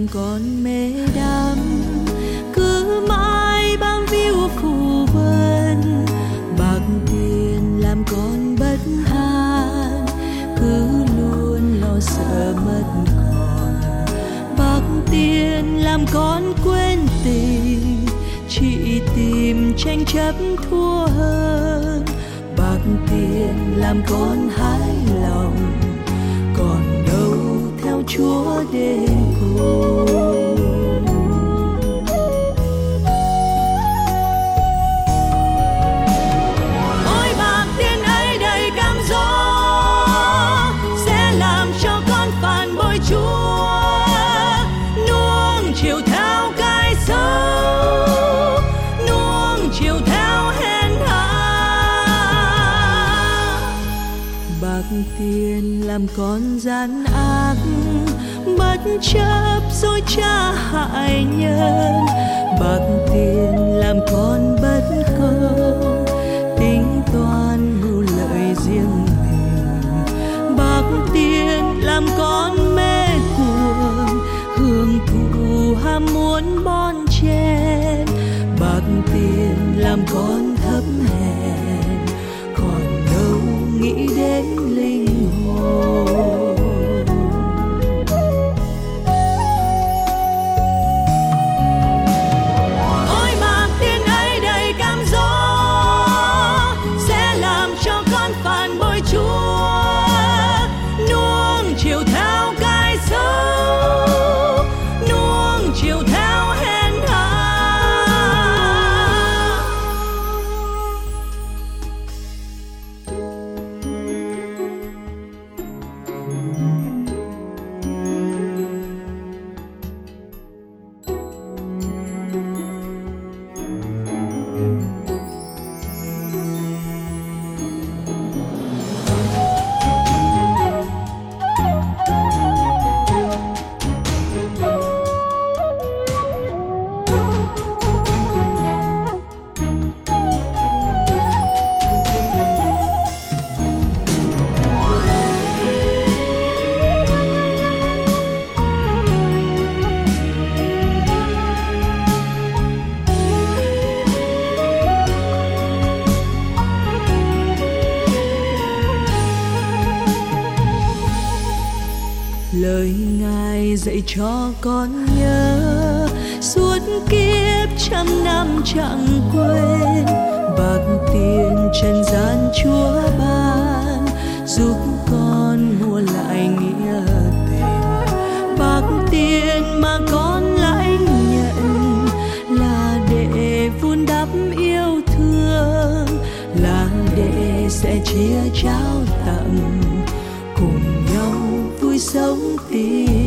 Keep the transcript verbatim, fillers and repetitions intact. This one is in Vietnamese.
còn mê đắm, cứ mãi bám víu phù vân. Bạc tiền làm con bất an, cứ luôn lo sợ mất còn. Bạc tiền làm con quên tình, chỉ tìm tranh chấp thua hơn. Bạc tiền làm con hái lòng, còn đâu theo Chúa đến cùng. Ôi bạc tiền ấy đầy cám dỗ, sẽ làm cho con phản bội Chúa, nuông chiều theo cái xấu, nuông chiều theo hèn hạ. Bạc tiền làm con gian ác, bất chấp dối trá hại nhân. Bạc tiền làm con bất công, tính toán mưu lợi riêng mình. Bạc tiền làm con mê cuồng, hưởng thụ ham muốn bon chen. Bạc tiền làm con thấp hèn, còn đâu nghĩ đến linh hồn. Ôi bạc tiền ấy đầy cám dỗ, sẽ làm cho con phản bội Chúa, nuông chiều theo cái xấu, nuông chiều theo hèn hạ. Lời Ngài dạy cho con nhớ, suốt kiếp trăm năm chẳng quên. Bạc tiền trần gian Chúa ban, giúp con mua lại nghĩa tình. Bạc tiền mà con lãnh nhận, là để vun đắp yêu thương, là để sẽ chia trao tặng, cùng nhau vui sống tin.